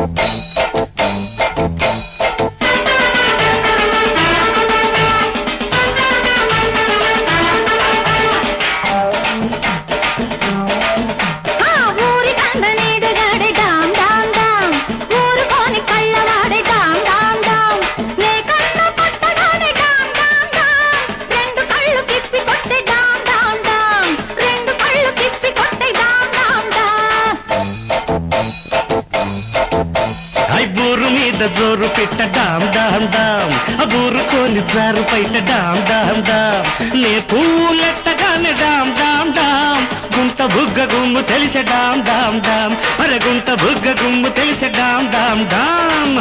జోరు పెట్ట డామ్ డామ్ డామ్ బూరుకోని జారు పైట డామ్ డామ్ డామ్ నే పూలెట్టగానే డామ్ డామ్ డామ్ గుంట బుగ్గ గుమ్ము తెలిసే డామ్ డామ్ డామ్ అరే గుంట బుగ్గ గుమ్ము తెలిసే డామ్ డామ్ డామ్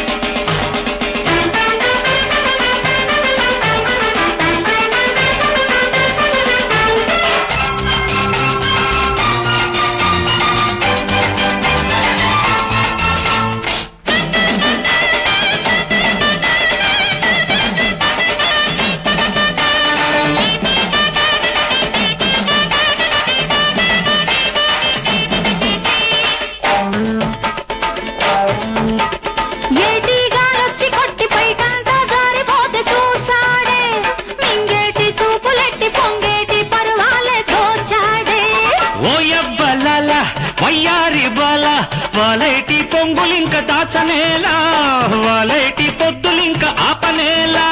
వయ్యారి బాల వాలేటి పొంగులింక దాచనేలా వాలేటి పొద్దులింక ఆపనేలా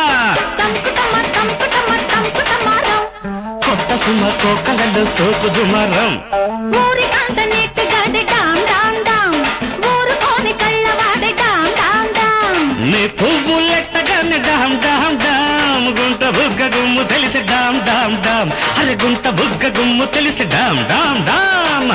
కొత్త సుమ కోకలలో సోపు దుమరం నీ పువ్వులెట్టగానే డామ్ డామ్ డామ్ గుంట బుగ్గ గుమ్ము తెలిసి డామ్ డామ్ డామ్ అరే గుంట బుగ్గ గుమ్ము తెలిసి డామ్ డామ్ డామ్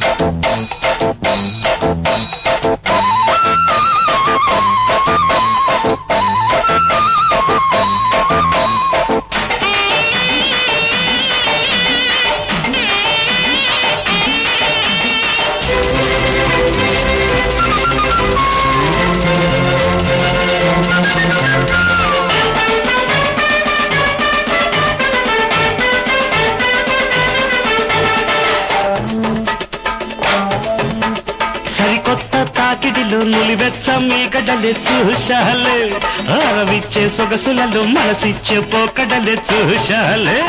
సరికొత్త తాకిడిలో నులివెచ్చ మీగడలే చూశాలే ఆరవిచ్చే సొగసులలో మనసిచ్చే పోకడలే చూశాలే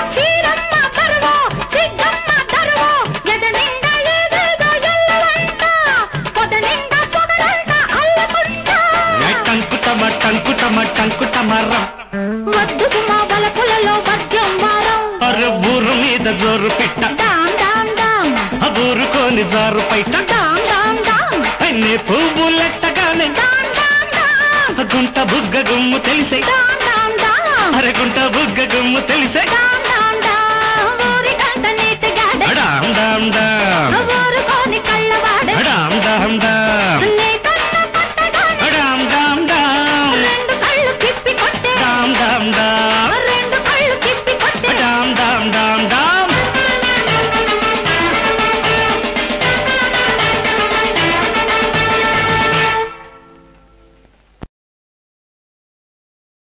టంకుటమ టంకుటమ టంకుటమరం అరే ఊరు మీద జోరు పిట్ట ఊరుకోని జారు పైట అన్ని పువ్వులెట్టగానే గుంట బుగ్గ గుమ్ము తెలిసే అరే గుంట బుగ్గ గుమ్ము తెలిసే